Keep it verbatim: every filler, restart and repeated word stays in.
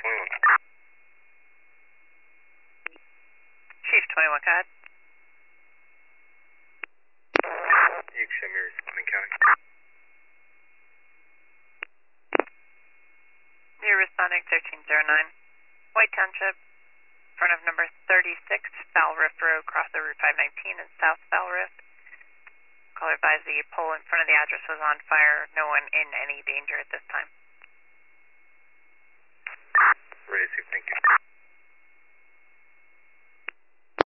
twenty-one. Chief twenty-one, go ahead. You can show me responding county. You're responding thirteen oh nine. White Township, front of number thirty-six, Foul Rift Road, crossover Route five nineteen in South Foul Rift. Caller advised the pole in front of the address was on fire. No one in any danger at this time. Raise, thank you.